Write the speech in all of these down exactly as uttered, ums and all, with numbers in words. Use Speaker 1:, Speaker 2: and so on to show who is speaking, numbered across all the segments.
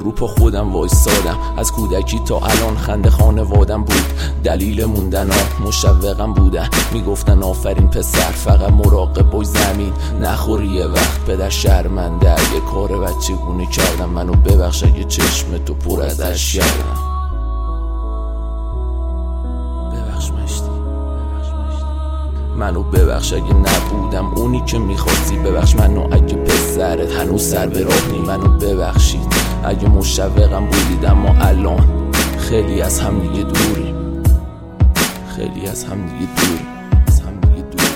Speaker 1: رو پا خودم وایسادم. از کودکی تا الان خنده خانوادم بود، دلیل موندن ها مشوقم بودن. میگفتن آفرین پسر، فقط مراقب باش زمین نخوری. یه وقت پدر شرمنده اگه کار بچگونه کردم، منو ببخش اگه چشم تو پر از اشک کردم. ببخش مشتی، منو ببخش اگه نبودم اونی که میخواستی. ببخش منو اگه پسرت هنوز سر به راهی. منو ببخشید اگه مشوقم بودید، اما الان خیلی از هم دیگه دوریم، خیلی از هم دیگه دوریم، از هم دیگه دوریم.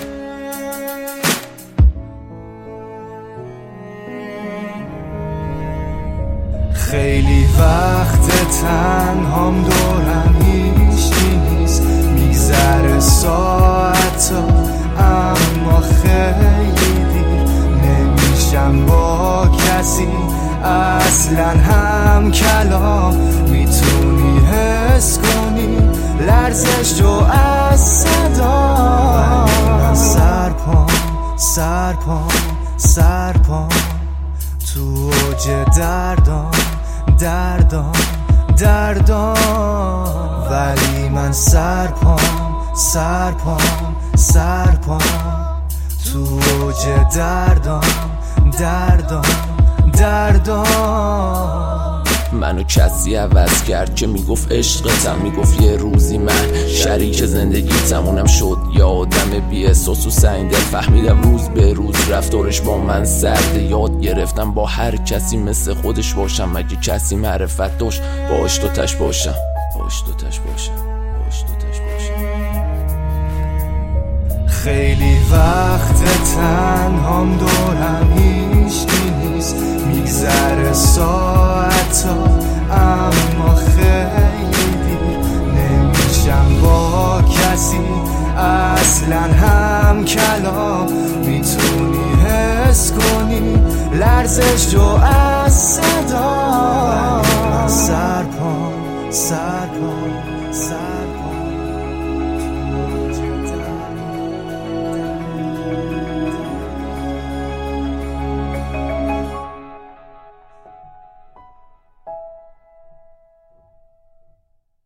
Speaker 2: خیلی وقت تنهام دورم هیچکی نیست، میگذره ساعتا اما خیلی دیر. نمیشم با کسی اصلا هم کلام، میتونی حس کنی لرزش تو از صدا. من سرپام سرپام سرپام تو اوج دردام دردام دردام، ولی من سرپام سرپام سرپام تو اوج دردام دردام دردام.
Speaker 1: منو کسی عوض کرد که میگفت عشقتم، میگفت یه روزی من شریک زندگیتم. اونم شد یه آدم بی احساس و سنگ دل. فهمیدم روز به روز رفتارش با من سرده. یاد گرفتم با هر کسی مثل خودش باشم. اگه کسی معرفت داشت باش تو تش باشم، باش تو تش باشم، باش تو تش باشم.
Speaker 2: خیلی وقت تنهام دورم هیچکی نیست، میگذره ساعتا اما خیلی دیر. نمیشم با کسی اصلا هم کلام، میتونی حس کنی لرزش تو از صدا. من سرپام سرپام سرپام